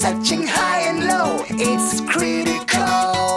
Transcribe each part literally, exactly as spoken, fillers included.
searching high and low, it's critical.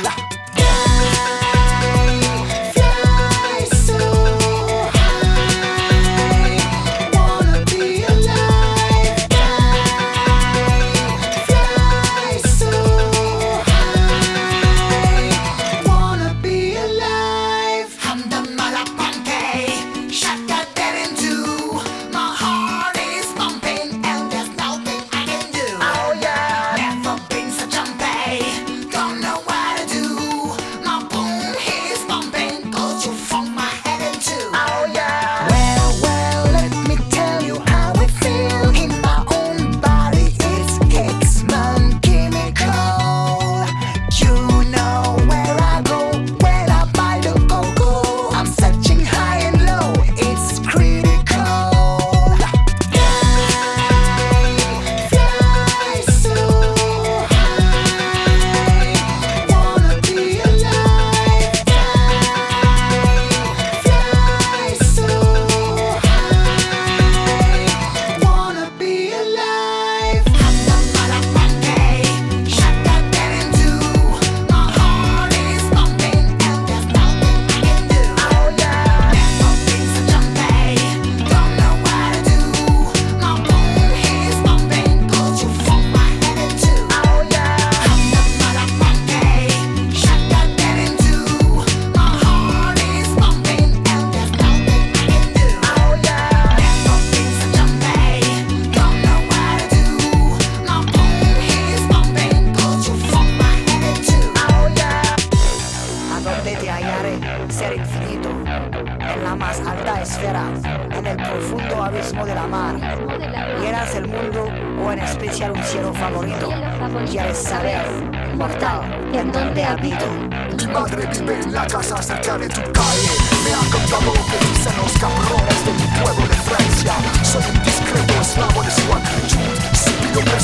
Ser infinito, en la más alta esfera, en el profundo abismo de la mar. ¿Quieras el mundo o en especial un cielo favorito? ¿Quieres saber, mortal, en dónde habito? Mi madre vive en la casa cerca de tu calle. Me ha contado lo que dicen los cabrones de mi pueblo de Francia. Soy un discreto esclavo de su actitud. Si pido